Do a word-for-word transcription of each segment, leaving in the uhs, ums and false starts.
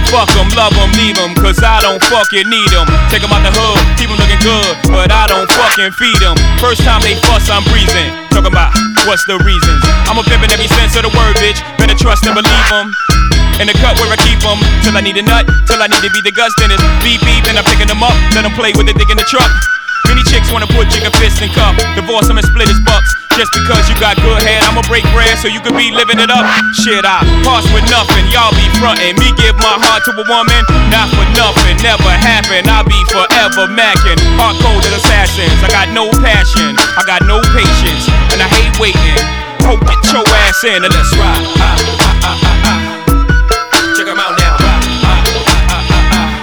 Fuck them, love them, leave them, cause I don't fucking need them. Take them out the hood, keep them looking good, but I don't fucking feed them. First time they fuss, I'm breezing. Talking about what's the reasons. I'm a pimpin' every sense of the word, bitch. Better trust and believe them. In the cut where I keep them, till I need a nut, till I need to be the guts, then it's beep beep, and I'm picking them up, let them play with the dick in the truck. Many chicks wanna put chicken fists in cup, divorce them and split his bucks. Just because you got good head, I'ma break bread so you can be living it up. Shit, I pass with nothing, y'all be frontin'. Me give my heart to a woman, not for nothing, never happen. I'll be forever mackin', hard-coded assassins. I got no passion, I got no patience, and I hate waiting. Hope get your ass in and let's ride. Ah, ah, ah, ah, ah. Check 'em out now. Ah, ah, ah, ah, ah, ah.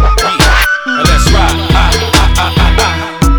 Yeah. Let's ride. Ah, ah, ah, ah, ah.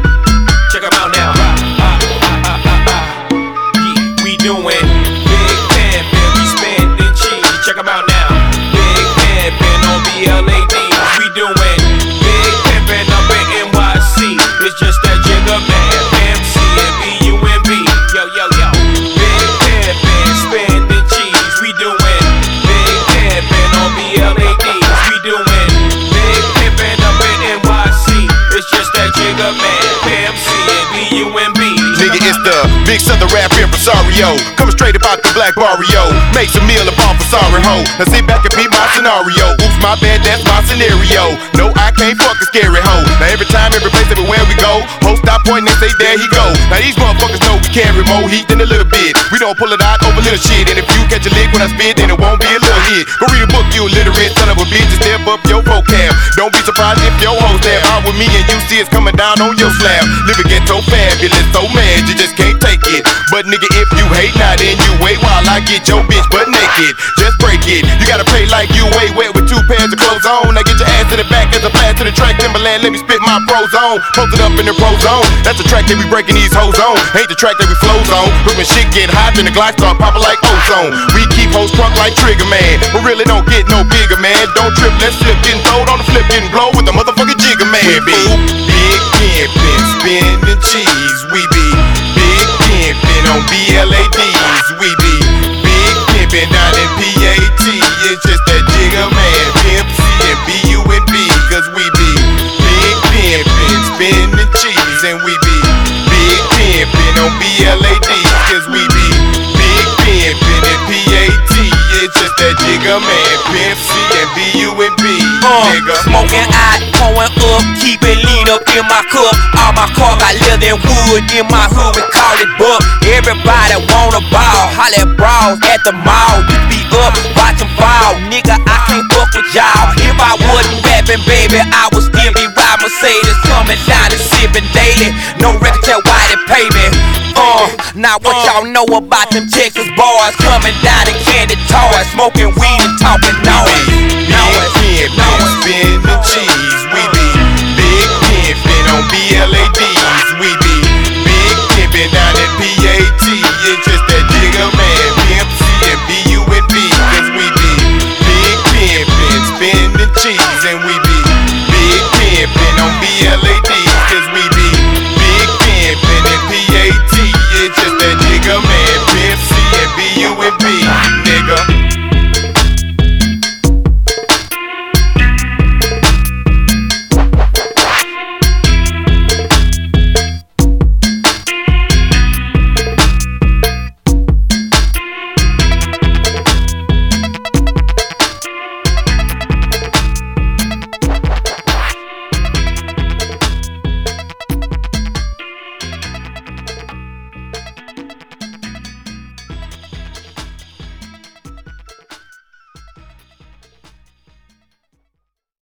Check 'em out now. Ah, ah, ah, ah, ah, ah. Yeah. We doing big pimpin', we spendin' cheese. Check 'em out now. Big pimpin' on B L A Ds. We doing big pimpin' up in N Y C. It's just that Jigga Man, M C and B U M B. Yo, yo, yo. Big pimpin', spendin' cheese. We doing big pimpin' on B L A Ds. We doing big pimpin' up in N Y C. It's just that Jigga Man, M C and B U M B. Nigga, it's the big southern rap impresario. Coming straight about the black barrio. Makes a meal upon for sorry hoe. Now sit back and beat my scenario. Oops, my bad, that's my scenario. No, I can't fuck a scary hoe. Now every time, every place, everywhere we go, hoes stop pointing and say, there he go. Now these motherfuckers know we carry more heat than a little bit. We don't pull it out over little shit. And if you catch a lick when I spit, then it won't be a little hit. Go read a book, you illiterate son of a bitch, and step up your vocab. Don't be surprised if your hoes there out with me and you see it's coming down on your slab. Living ghetto fabulous, so mad you just can't take it. But nigga, if you hate, now then you wait while I get your bitch butt naked. Just break it. You gotta pay like you way wet with two pairs of clothes on. Now get your ass to the back as a blast to the track. Timberland, let me spit my pros on. Posted up in the pro zone. That's the track that we breaking these hoes on. Ain't the track that we flows on. But when shit get hot, then the glass start popping like ozone. We keep hoes crunk like Trigger Man, but really don't get no bigger, man. Don't trip, let's slip, getting throwed on the flip, getting blow with the motherfucking Jigga Man. We be big pimpin', spinning cheese. We be big pimpin' on B L A Ds. We be big pimpin' down in P A T. It's just that Jigga Man, Pimp C and B U N B. Cause we be big pimpin', spinning cheese. And we be big pimpin' on B L A Ds. Cause we be big pimpin' in P A T. It's just that Jigga Man, Pimp C and B U N B. Uh, smoking out, pouring up, keep it lean up in my cup. All my car got leather and wood. In my hood we call it buck. Everybody wanna ball, holla at bras at the mall. We be up, watch them fall. Nigga, I can't fuck with y'all. If I wasn't rapping, baby, I would still be riding Mercedes, coming down and sipping daily. No record tell why they pay me. Uh, now what y'all know about them Texas boys coming down in candy toys, smoking weed and talking noise. Big pimpin', spinning cheese. We be big pimpin' on B L A Ds. We be big pimpin' down in P A T. It's just that Jigga Man, Pimp C and B U N B. Cause we be big pimpin', spinning cheese. And we be big pimpin' on B L A Ds.